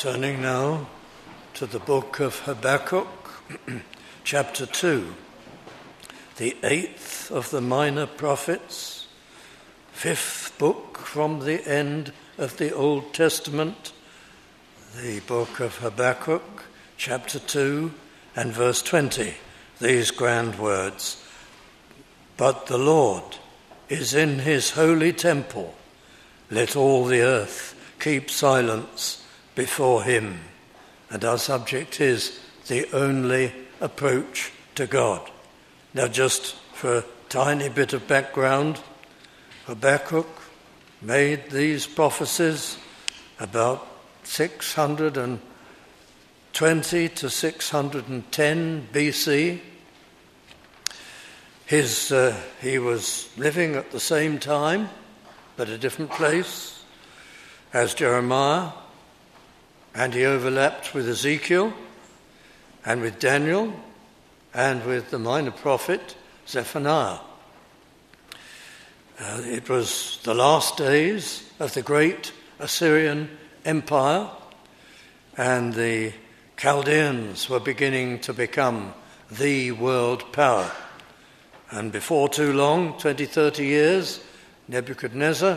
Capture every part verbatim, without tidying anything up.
Turning now to the book of Habakkuk, chapter two, the eighth of the minor prophets, fifth book from the end of the Old Testament, the book of Habakkuk, chapter two and verse twenty, these grand words: "But the Lord is in his holy temple, let all the earth keep silence before him." And our subject is the only approach to God. Now, just for a tiny bit of background, Habakkuk made these prophecies about six hundred twenty to six hundred ten B C. His, uh, he was living at the same time, but a different place, as Jeremiah, and he overlapped with Ezekiel and with Daniel and with the minor prophet Zephaniah. Uh, it was the last days of the great Assyrian Empire, and the Chaldeans were beginning to become the world power. And before too long, twenty, thirty years, Nebuchadnezzar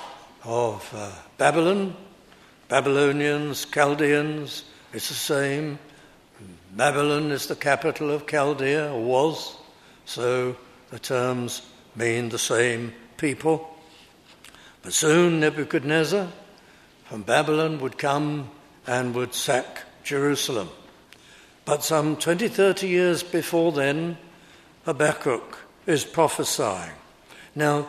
of uh, Babylon, Babylonians, Chaldeans, it's the same. Babylon is the capital of Chaldea, or was, so the terms mean the same people. But soon Nebuchadnezzar from Babylon would come and would sack Jerusalem. But some twenty, thirty years before then, Habakkuk is prophesying. Now,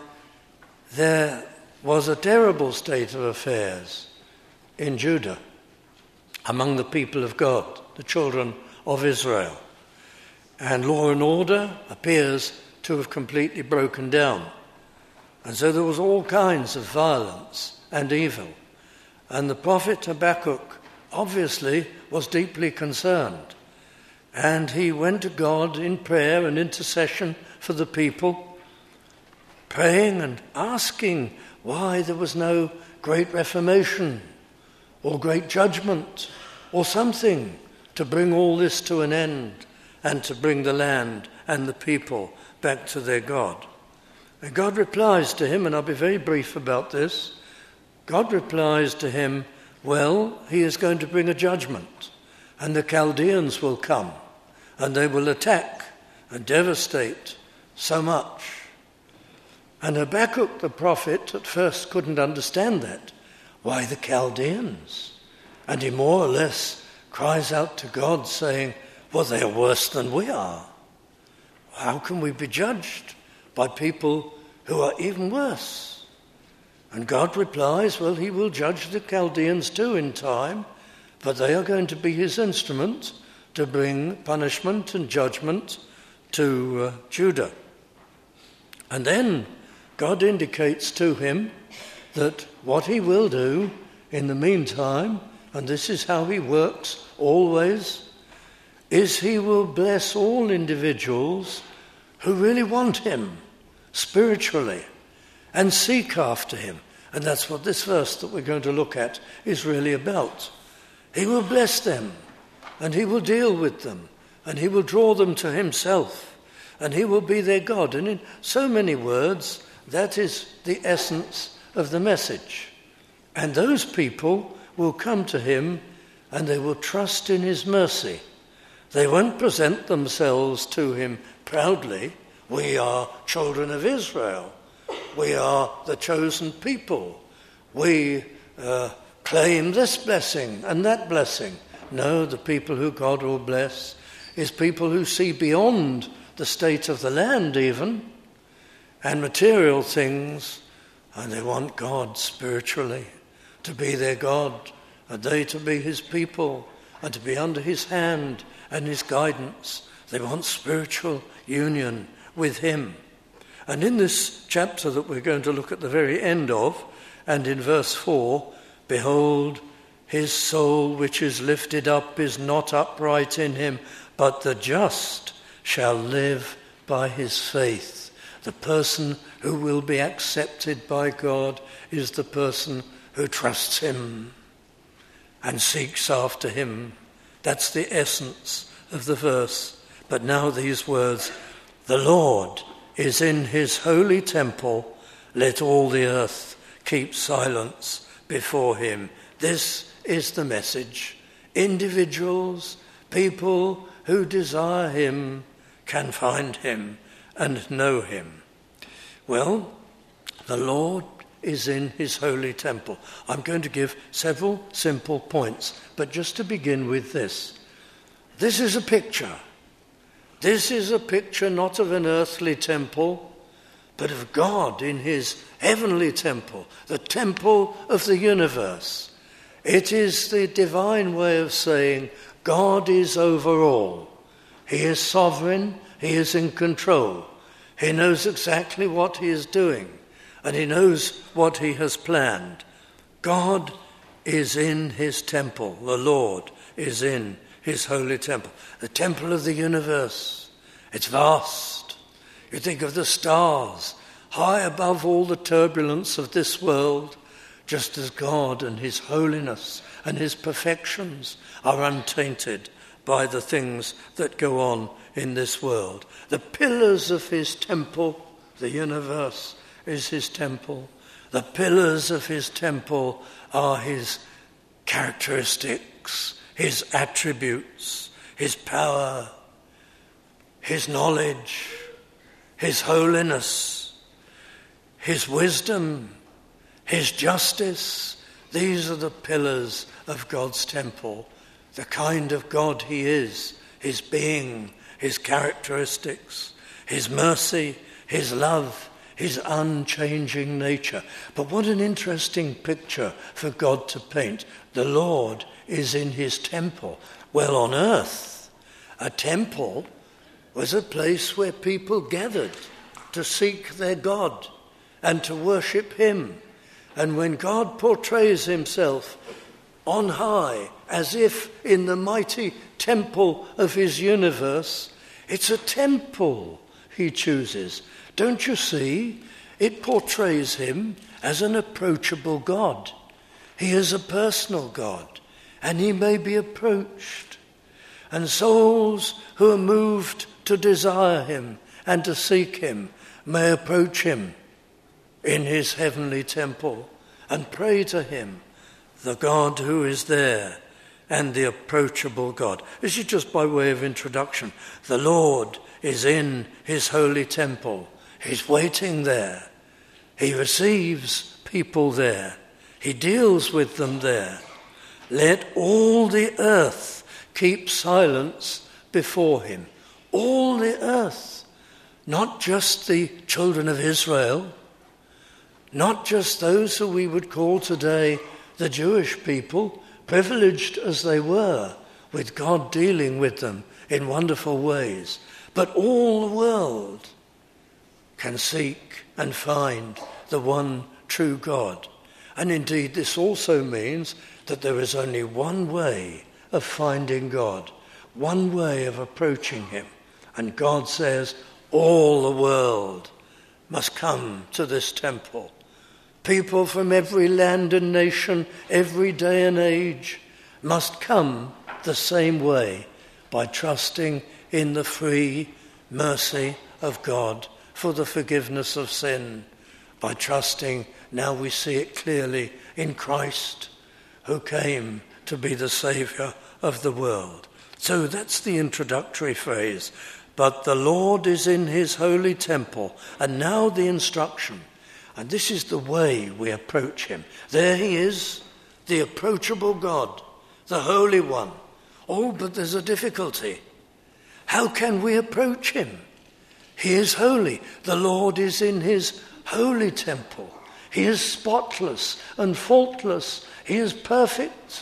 there was a terrible state of affairs in Judah, among the people of God, the children of Israel. And law and order appears to have completely broken down. And so there was all kinds of violence and evil. And the prophet Habakkuk obviously was deeply concerned. And he went to God in prayer and intercession for the people, praying and asking why there was no great reformation or great judgment or something to bring all this to an end and to bring the land and the people back to their God. And God replies to him, and I'll be very brief about this. God replies to him, well, he is going to bring a judgment, and the Chaldeans will come, and they will attack and devastate so much. And Habakkuk the prophet at first couldn't understand that. Why the Chaldeans? And he more or less cries out to God saying, well, they are worse than we are. How can we be judged by people who are even worse? And God replies, well, he will judge the Chaldeans too in time, but they are going to be his instrument to bring punishment and judgment to uh, Judah. And then God indicates to him that what he will do in the meantime, and this is how he works always, is he will bless all individuals who really want him spiritually and seek after him. And that's what this verse that we're going to look at is really about. He will bless them, and he will deal with them, and he will draw them to himself, and he will be their God. And in so many words, that is the essence of the message. And those people will come to him and they will trust in his mercy. They won't present themselves to him proudly. We are children of Israel. We are the chosen people. We uh, claim this blessing and that blessing. No, the people who God will bless is people who see beyond the state of the land even and material things, and they want God spiritually to be their God, and they to be his people and to be under his hand and his guidance. They want spiritual union with him. And in this chapter that we're going to look at the very end of, and in verse four, behold, his soul which is lifted up is not upright in him, but the just shall live by his faith. The person who will be accepted by God is the person who trusts him. and seeks after him. That's the essence of the verse. But now these words, the Lord is in his holy temple, let all the earth keep silence before him. This is the message. Individuals, people who desire him, can find him and know him. Well, the Lord is in his holy temple. I'm going to give several simple points, but just to begin with this. This is a picture. This is a picture not of an earthly temple, but of God in his heavenly temple, the temple of the universe. It is the divine way of saying God is over all. He is sovereign, he is in control. He knows exactly what he is doing, and he knows what he has planned. God is in his temple. The Lord is in his holy temple. The temple of the universe. It's vast. You think of the stars, high above all the turbulence of this world, just as God and his holiness and his perfections are untainted by the things that go on in this world. The pillars of his temple, the universe is his temple. The pillars of his temple are his characteristics, his attributes, his power, his knowledge, his holiness, his wisdom, his justice. These are the pillars of God's temple, the kind of God he is, his being, his characteristics, his mercy, his love, his unchanging nature. But what an interesting picture for God to paint. The Lord is in his temple. Well, on earth, a temple was a place where people gathered to seek their God and to worship him. And when God portrays himself on high, as if in the mighty temple of his universe, it's a temple he chooses. Don't you see? It portrays him as an approachable God. He is a personal God, and he may be approached. And souls who are moved to desire him and to seek him may approach him in his heavenly temple and pray to him, the God who is there and the approachable God. This is just by way of introduction. The Lord is in his holy temple. He's waiting there. He receives people there. He deals with them there. Let all the earth keep silence before him. All the earth, not just the children of Israel, not just those who we would call today the Jewish people, privileged as they were, with God dealing with them in wonderful ways, but all the world can seek and find the one true God. And indeed, this also means that there is only one way of finding God, one way of approaching him. And God says, all the world must come to this temple. People from every land and nation, every day and age, must come the same way, by trusting in the free mercy of God for the forgiveness of sin, by trusting, now we see it clearly, in Christ, who came to be the Saviour of the world. So that's the introductory phrase. But the Lord is in his holy temple. And now the instruction. And this is the way we approach him. There he is, the approachable God, the Holy One. Oh, but there's a difficulty. How can we approach him? He is holy. The Lord is in his holy temple. He is spotless and faultless. He is perfect.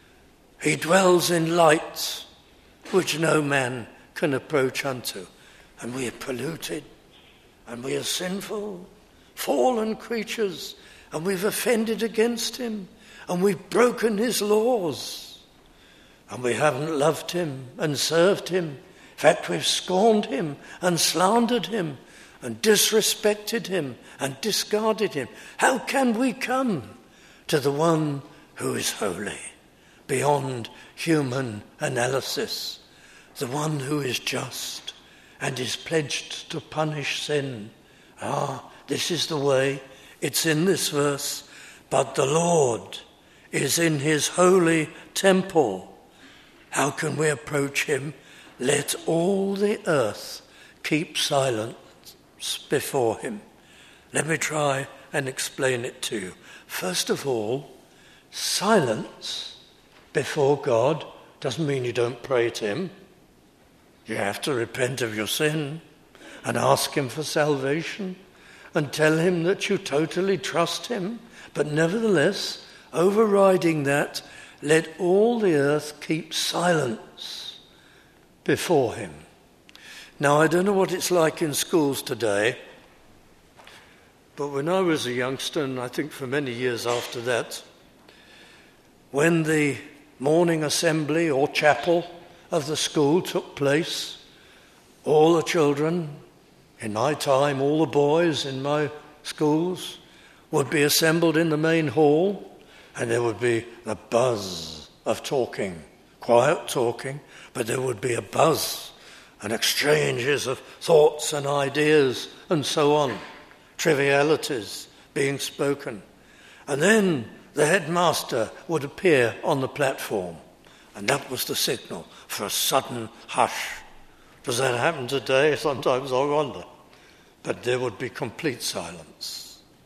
He dwells in light which no man can approach unto. And we are polluted, and we are sinful, fallen creatures, and we've offended against him, and we've broken his laws, and we haven't loved him and served him. In fact, we've scorned him and slandered him and disrespected him and discarded him. How can we come to the one who is holy? beyond human analysis, the one who is just and is pledged to punish sin. Ah, this is the way. It's in this verse. But the Lord is in his holy temple. How can we approach him? Let all the earth keep silence before him. Let me try and explain it to you. First of all, silence before God doesn't mean you don't pray to him. You have to repent of your sin and ask him for salvation and tell him that you totally trust him. But nevertheless, overriding that, let all the earth keep silence before him. Now, I don't know what it's like in schools today, but when I was a youngster, and I think for many years after that, when the morning assembly or chapel of the school took place, all the children, in my time, all the boys in my schools, would be assembled in the main hall, and there would be a buzz of talking, quiet talking, but there would be a buzz and exchanges of thoughts and ideas and so on, trivialities being spoken. And then the headmaster would appear on the platform, and that was the signal for a sudden hush. Does that happen today? Sometimes I wonder. But there would be complete silence.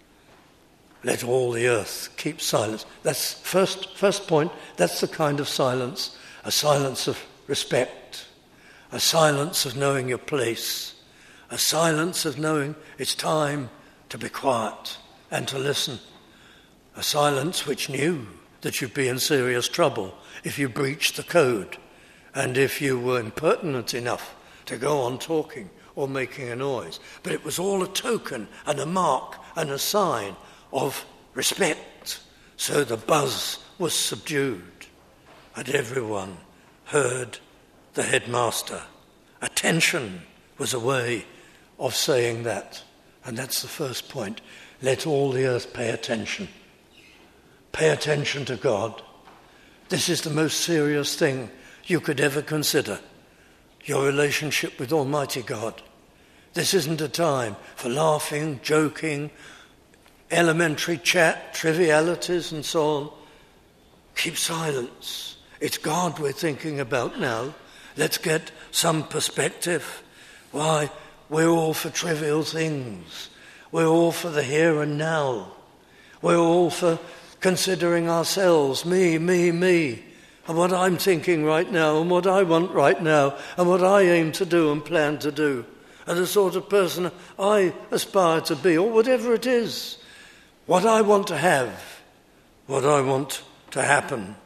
Let all the earth keep silence. That's first first point. That's the kind of silence, a silence of respect, a silence of knowing your place, a silence of knowing it's time to be quiet and to listen, a silence which knew that you'd be in serious trouble if you breached the code and if you were impertinent enough to go on talking or making a noise. But it was all a token and a mark and a sign of respect. So the buzz was subdued and everyone heard the headmaster. Attention was a way of saying that. And that's the first point. Let all the earth pay attention. Pay attention to God. This is the most serious thing you could ever consider. Your relationship with Almighty God. This isn't a time for laughing, joking, elementary chat, trivialities and so on. Keep silence. It's God we're thinking about now. Let's get some perspective. Why, we're all for trivial things. We're all for the here and now. We're all for considering ourselves, me, me, me, and what I'm thinking right now and what I want right now and what I aim to do and plan to do and the sort of person I aspire to be, or whatever it is, what I want to have, what I want to happen.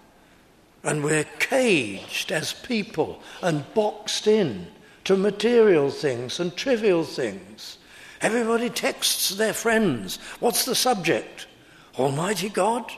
And we're caged as people and boxed in to material things and trivial things. Everybody texts their friends. What's the subject? Almighty God?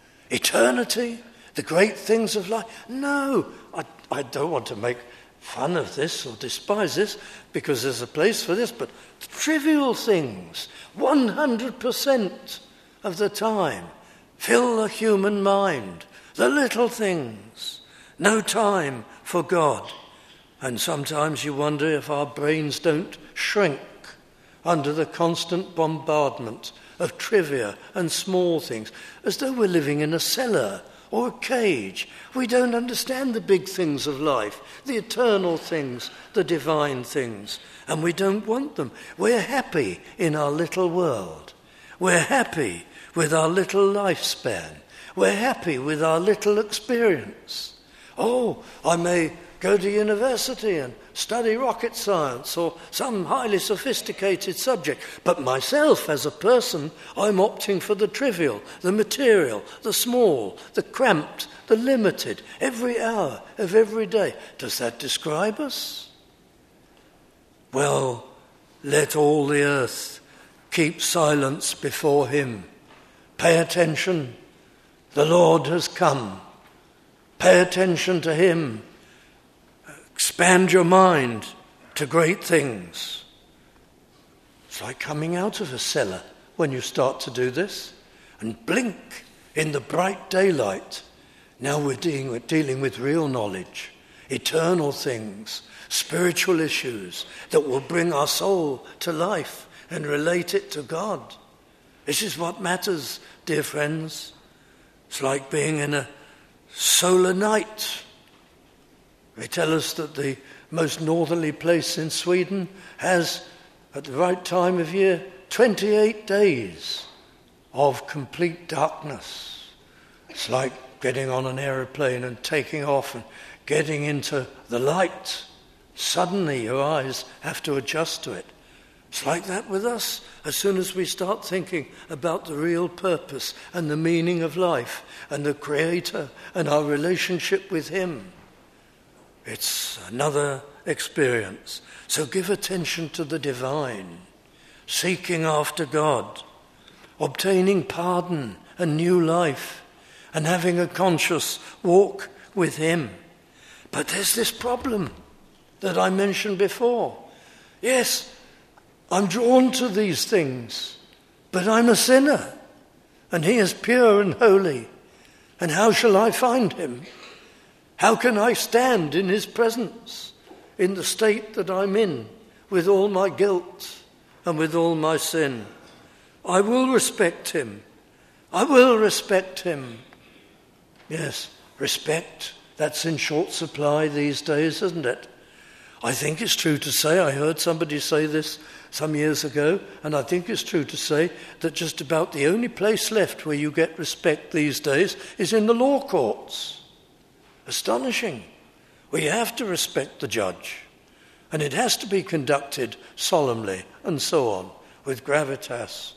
Eternity? The great things of life? No, I, I don't want to make fun of this or despise this because there's a place for this, but trivial things, one hundred percent of the time, fill the human mind. The little things. No time for God. And sometimes you wonder if our brains don't shrink under the constant bombardment of trivia and small things, as though we're living in a cellar or a cage. We don't understand the big things of life, the eternal things, the divine things, and we don't want them. We're happy in our little world. We're happy with our little lifespan. We're happy with our little experience. Oh, I may go to university and study rocket science or some highly sophisticated subject, but myself as a person, I'm opting for the trivial, the material, the small, the cramped, the limited, every hour of every day. Does that describe us? Well, let all the earth keep silence before him. Pay attention. The Lord has come. Pay attention to him. Expand your mind to great things. It's like coming out of a cellar when you start to do this, and blink in the bright daylight. Now we're dealing with, dealing with real knowledge, eternal things, spiritual issues that will bring our soul to life and relate it to God. This is what matters, dear friends. It's like being in a solar night. They tell us that the most northerly place in Sweden has, at the right time of year, twenty-eight days of complete darkness. It's like getting on an aeroplane and taking off and getting into the light. Suddenly your eyes have to adjust to it. It's like that with us. As soon as we start thinking about the real purpose and the meaning of life and the Creator and our relationship with Him, it's another experience. So give attention to the divine, seeking after God, obtaining pardon and new life, and having a conscious walk with Him. But there's this problem that I mentioned before. Yes, I'm drawn to these things, but I'm a sinner, and He is pure and holy. And how shall I find Him? How can I stand in His presence in the state that I'm in, with all my guilt and with all my sin? I will respect Him. I will respect Him. Yes, respect, that's in short supply these days, isn't it? I think it's true to say, I heard somebody say this some years ago, and I think it's true to say that just about the only place left where you get respect these days is in the law courts. Astonishing. We have to respect the judge, and it has to be conducted solemnly and so on, with gravitas.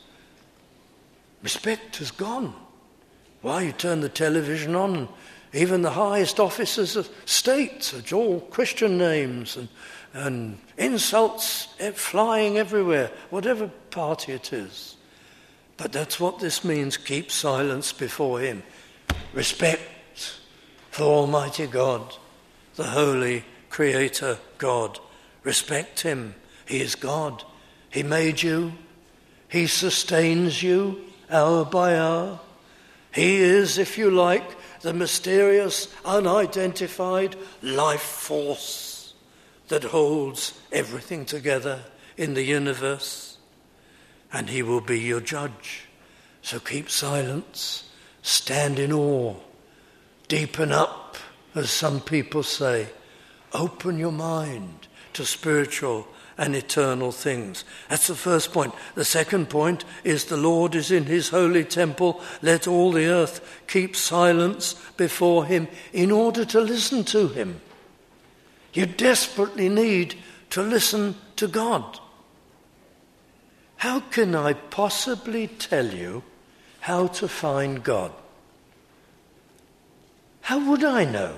Respect has gone. Why, you turn the television on and even the highest officers of state are all Christian names and, and insults flying everywhere, whatever party it is. But that's what this means. Keep silence before Him. Respect for Almighty God, the Holy Creator God. Respect Him. He is God. He made you. He sustains you hour by hour. He is, if you like, the mysterious, unidentified life force that holds everything together in the universe. And He will be your judge. So keep silence, stand in awe, deepen up, as some people say. Open your mind to spiritual and eternal things. That's the first point. The second point is the Lord is in His holy temple. Let all the earth keep silence before Him in order to listen to Him. You desperately need to listen to God. How can I possibly tell you how to find God? How would I know?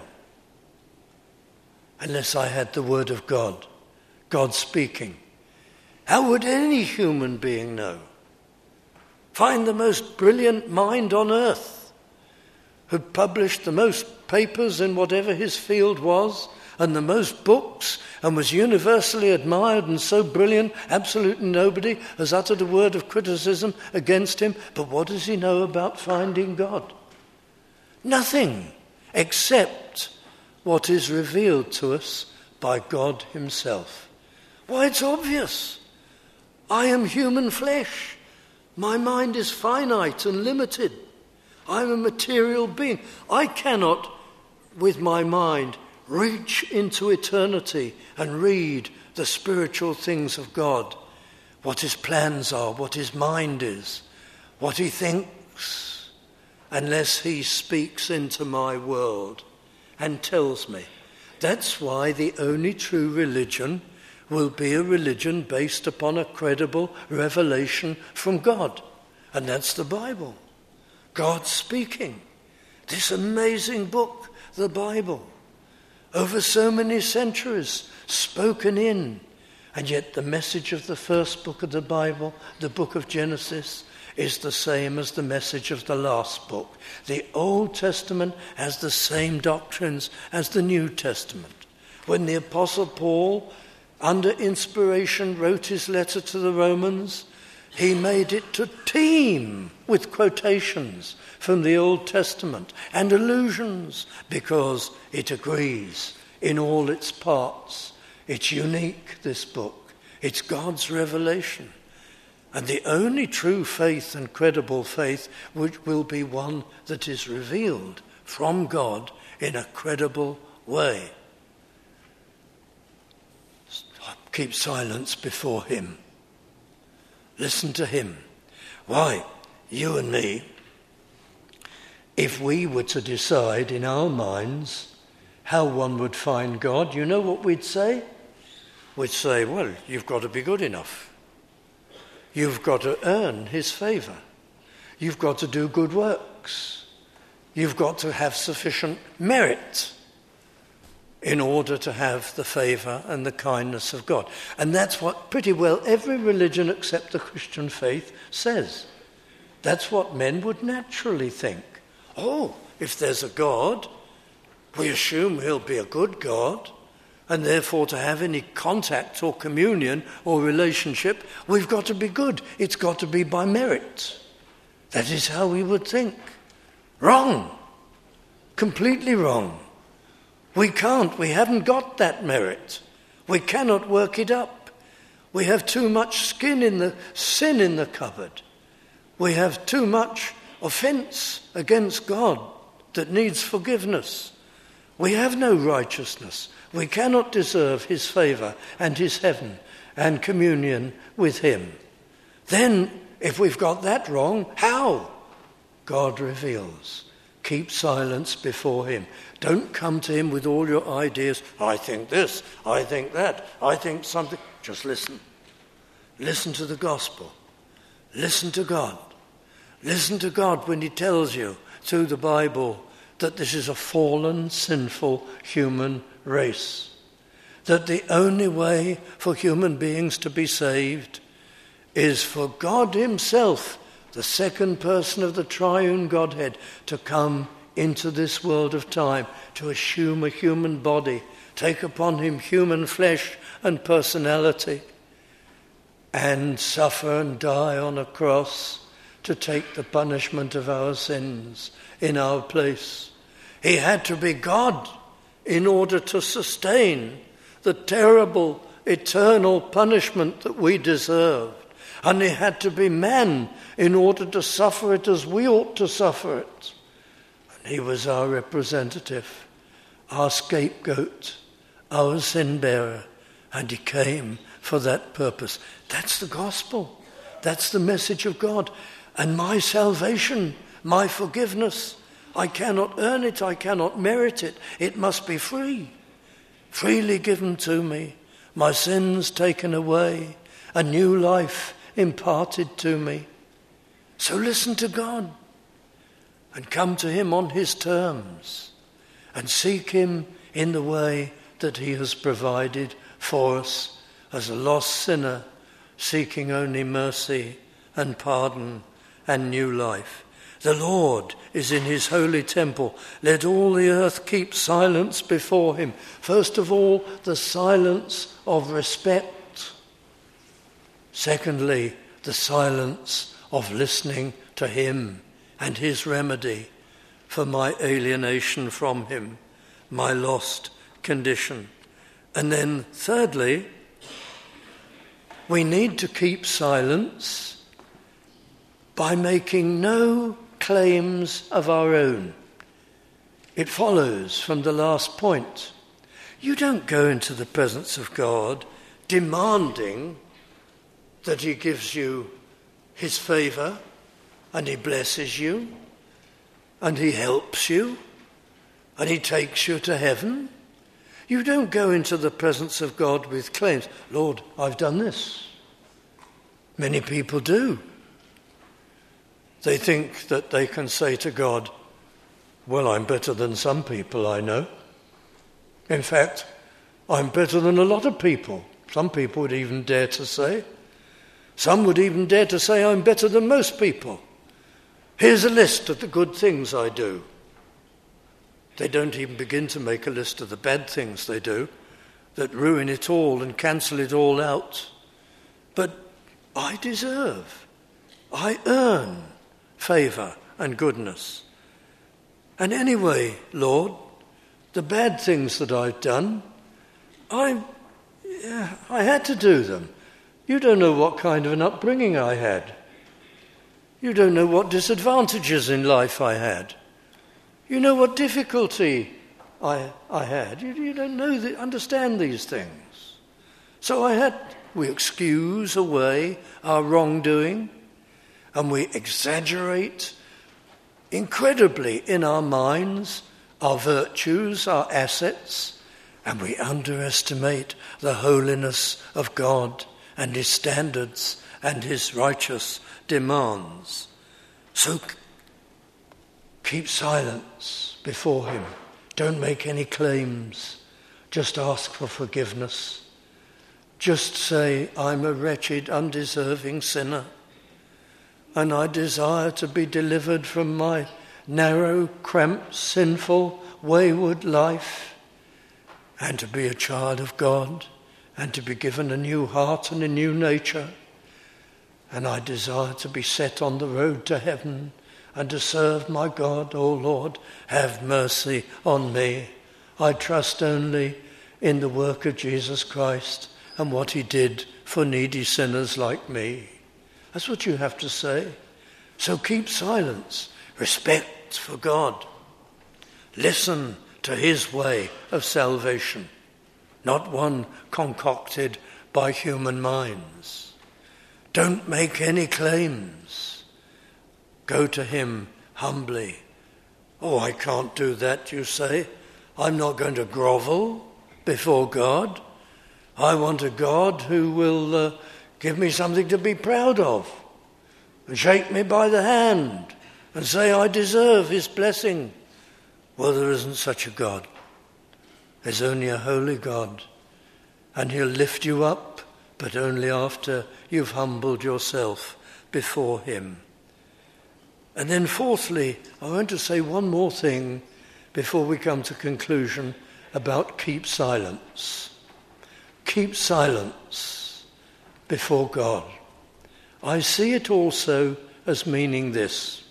Unless I had the Word of God. God speaking. How would any human being know? Find the most brilliant mind on earth, who published the most papers in whatever his field was, and the most books, and was universally admired and so brilliant, absolutely nobody has uttered a word of criticism against him. But what does he know about finding God? Nothing, except what is revealed to us by God Himself. Why, it's obvious. I am human flesh. My mind is finite and limited. I'm a material being. I cannot, with my mind, reach into eternity and read the spiritual things of God, what His plans are, what His mind is, what He thinks, unless He speaks into my world and tells me. That's why the only true religion will be a religion based upon a credible revelation from God. And that's the Bible. God speaking. This amazing book, the Bible, over so many centuries, spoken in. And yet the message of the first book of the Bible, the book of Genesis, is the same as the message of the last book. The Old Testament has the same doctrines as the New Testament. When the Apostle Paul, under inspiration, wrote his letter to the Romans, He made it to teem with quotations from the Old Testament and allusions because it agrees in all its parts. It's unique, this book. It's God's revelation. And the only true faith and credible faith which will be one that is revealed from God in a credible way. Keep silence before him. Listen to him. Why, you and me, if we were to decide in our minds how one would find God, you know what we'd say? We'd say, well, you've got to be good enough. You've got to earn his favour. You've got to do good works. You've got to have sufficient merit in order to have the favour and the kindness of God. And that's what pretty well every religion except the Christian faith says. That's what men would naturally think. Oh, if there's a God, we assume he'll be a good God, and therefore to have any contact or communion or relationship, we've got to be good. It's got to be by merit. That is how we would think. Wrong. Completely wrong. We can't. We haven't got that merit. We cannot work it up. We have too much skin in the sin in the cupboard. We have too much offence against God that needs forgiveness. We have no righteousness. We cannot deserve his favour and his heaven and communion with him. Then, if we've got that wrong, how? God reveals. Keep silence before him. Don't come to him with all your ideas. I think this, I think that, I think something. Just listen. Listen to the gospel. Listen to God. Listen to God when he tells you through the Bible that this is a fallen, sinful human race. That the only way for human beings to be saved is for God himself, the second person of the triune Godhead, to come into this world of time, to assume a human body, take upon him human flesh and personality, and suffer and die on a cross to take the punishment of our sins in our place. He had to be God in order to sustain the terrible eternal punishment that we deserved. And he had to be man in order to suffer it as we ought to suffer it. And he was our representative, our scapegoat, our sin bearer, and he came for that purpose. That's the gospel. That's the message of God. And my salvation, my forgiveness, I cannot earn it, I cannot merit it. It must be free, freely given to me. My sins taken away, a new life imparted to me. So listen to God and come to him on his terms and seek him in the way that he has provided for us as a lost sinner seeking only mercy and pardon and new life. The Lord is in his holy temple. Let all the earth keep silence before him. First of all, the silence of respect. Secondly, the silence of listening to him and his remedy for my alienation from him, my lost condition. And then thirdly, we need to keep silence by making no claims of our own. It follows from the last point. You don't go into the presence of God demanding that he gives you his favour and he blesses you and he helps you and he takes you to heaven. You don't go into the presence of God with claims. Lord, I've done this. Many people do. They think that they can say to God, well, I'm better than some people I know. In fact, I'm better than a lot of people. Some people would even dare to say. Some would even dare to say I'm better than most people. Here's a list of the good things I do. They don't even begin to make a list of the bad things they do that ruin it all and cancel it all out. But I deserve I earn favour and goodness. And anyway, Lord, the bad things that I've done, I, yeah, I had to do them. You don't know what kind of an upbringing I had. You don't know what disadvantages in life I had. You know what difficulty I I had. You, you don't know, the, understand these things. So I had, we excuse away our wrongdoing, and we exaggerate incredibly in our minds our virtues, our assets, and we underestimate the holiness of God and his standards and his righteous demands. So keep silence before him. Don't make any claims. Just ask for forgiveness. Just say, I'm a wretched, undeserving sinner, and I desire to be delivered from my narrow, cramped, sinful, wayward life, and to be a child of God, and to be given a new heart and a new nature. And I desire to be set on the road to heaven and to serve my God. O Lord, have mercy on me. I trust only in the work of Jesus Christ and what he did for needy sinners like me. That's what you have to say. So keep silence. Respect for God. Listen to his way of salvation, not one concocted by human minds. Don't make any claims. Go to him humbly. Oh, I can't do that, you say. I'm not going to grovel before God. I want a God who will uh, give me something to be proud of and shake me by the hand and say I deserve his blessing. Well, there isn't such a God. There's only a holy God, and he'll lift you up, but only after you've humbled yourself before him. And then fourthly, I want to say one more thing before we come to conclusion about keep silence. Keep silence before God. I see it also as meaning this.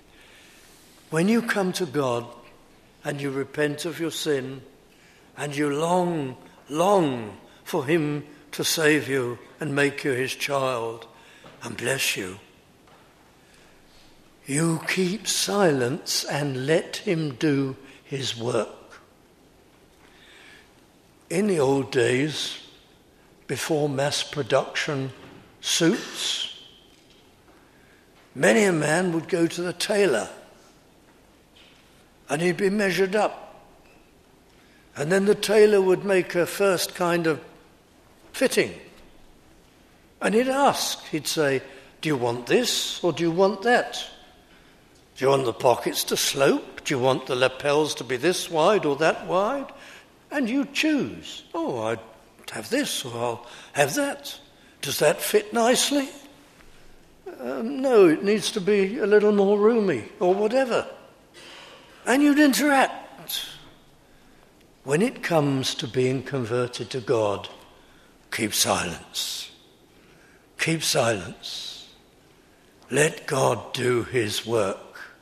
When you come to God and you repent of your sin and you long, long for him to save you and make you his child and bless you, you keep silence and let him do his work. In the old days, before mass production suits, many a man would go to the tailor and he'd be measured up. And then the tailor would make a first kind of fitting. And he'd ask, he'd say, do you want this or do you want that? Do you want the pockets to slope? Do you want the lapels to be this wide or that wide? And you choose. Oh, I'd have this or I'll have that. Does that fit nicely? Um, no, it needs to be a little more roomy or whatever. And you'd interact. When it comes to being converted to God, keep silence. Keep silence. Let God do his work.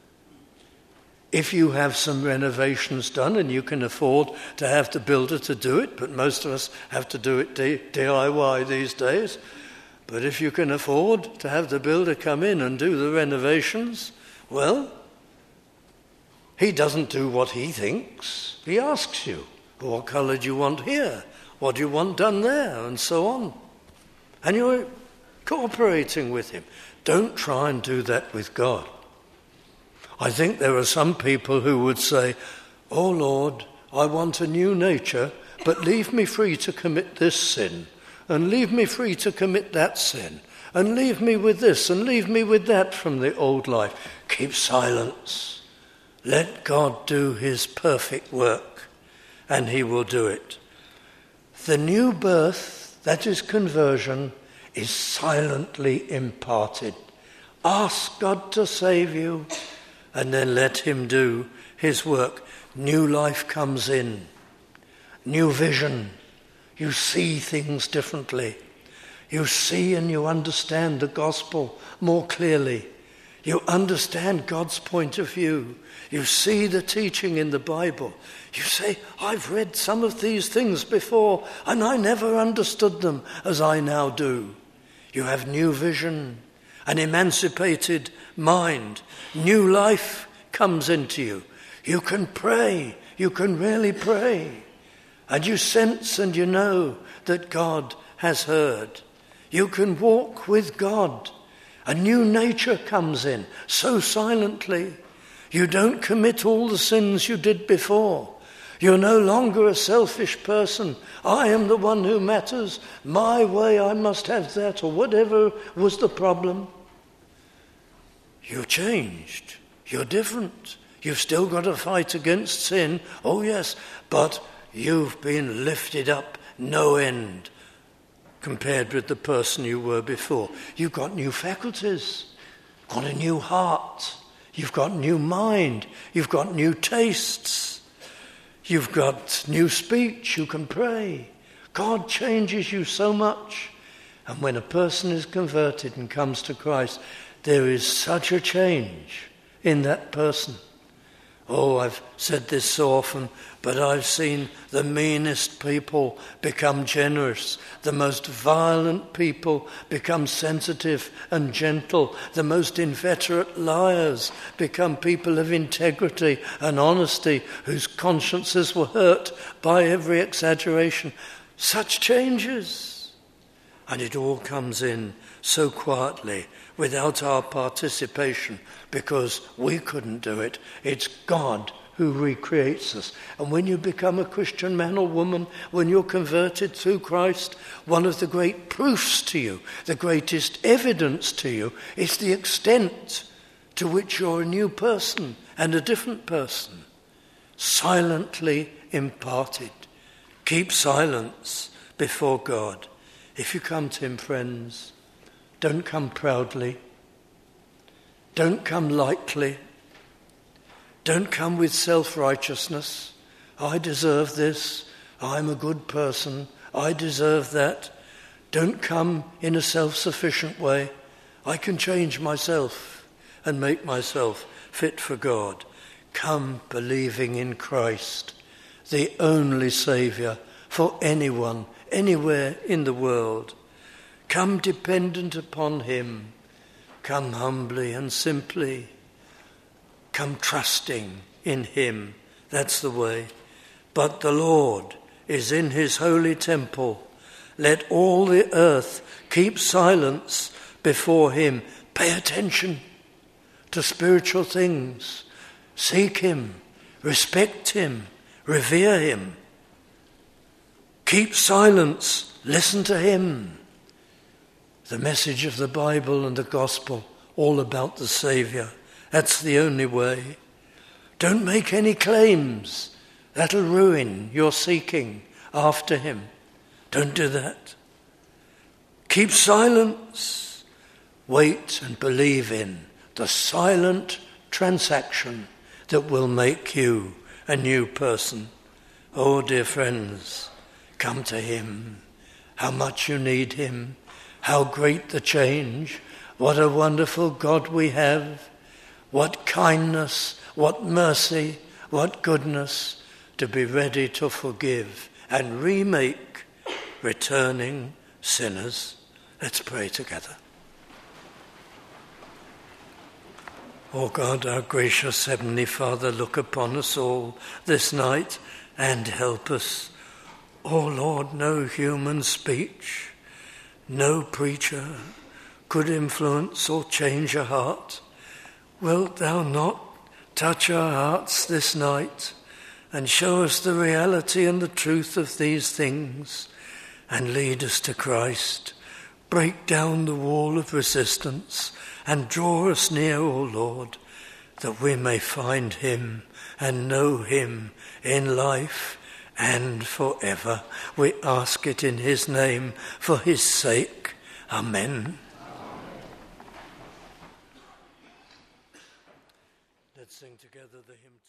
If you have some renovations done and you can afford to have the builder to do it, but most of us have to do it D I Y these days, but if you can afford to have the builder come in and do the renovations, well, he doesn't do what he thinks. He asks you, well, what colour do you want here? What do you want done there? And so on. And you're cooperating with him. Don't try and do that with God. I think there are some people who would say, oh Lord, I want a new nature, but leave me free to commit this sin, and leave me free to commit that sin, and leave me with this, and leave me with that from the old life. Keep silence. Let God do his perfect work, and he will do it. The new birth, that is conversion, is silently imparted. Ask God to save you, and then let him do his work. New life comes in. New vision. You see things differently. You see and you understand the gospel more clearly. You understand God's point of view. You see the teaching in the Bible. You say, I've read some of these things before and I never understood them as I now do. You have new vision, an emancipated mind. New life comes into you. You can pray. You can really pray. And you sense and you know that God has heard. You can walk with God. A new nature comes in so silently. You don't commit all the sins you did before. You're no longer a selfish person. I am the one who matters. My way, I must have that, or whatever was the problem. You're changed. You're different. You've still got to fight against sin. Oh yes, but you've been lifted up no end compared with the person you were before. You've got new faculties, got a new heart, you've got new mind, you've got new tastes, you've got new speech, you can pray. God changes you so much. And when a person is converted and comes to Christ, there is such a change in that person. Oh, I've said this so often, but I've seen the meanest people become generous, the most violent people become sensitive and gentle, the most inveterate liars become people of integrity and honesty, whose consciences were hurt by every exaggeration. Such changes. And it all comes in so quietly, without our participation, because we couldn't do it. It's God who recreates us. And when you become a Christian man or woman, when you're converted through Christ, one of the great proofs to you, the greatest evidence to you, is the extent to which you're a new person and a different person. Silently imparted. Keep silence before God. If you come to him, friends, don't come proudly. Don't come lightly. Don't come with self-righteousness. I deserve this. I'm a good person. I deserve that. Don't come in a self-sufficient way. I can change myself and make myself fit for God. Come believing in Christ, the only Saviour for anyone, anywhere in the world. Come dependent upon him. Come humbly and simply. Come trusting in him. That's the way. But the Lord is in his holy temple. Let all the earth keep silence before him. Pay attention to spiritual things. Seek him. Respect him. Revere him. Keep silence. Listen to him. The message of the Bible and the gospel, all about the Saviour. That's the only way. Don't make any claims. That'll ruin your seeking after him. Don't do that. Keep silence. Wait and believe in the silent transaction that will make you a new person. Oh, dear friends, come to him. How much you need him. How great the change. What a wonderful God we have. What kindness, what mercy, what goodness, to be ready to forgive and remake returning sinners. Let's pray together. O God, our gracious Heavenly Father, look upon us all this night and help us. O Lord, no human speech, no preacher could influence or change a heart. Wilt thou not touch our hearts this night and show us the reality and the truth of these things and lead us to Christ? Break down the wall of resistance and draw us near, O Lord, that we may find him and know him in life and forever. We ask it in his name, for his sake. Amen. Let's sing together the hymn.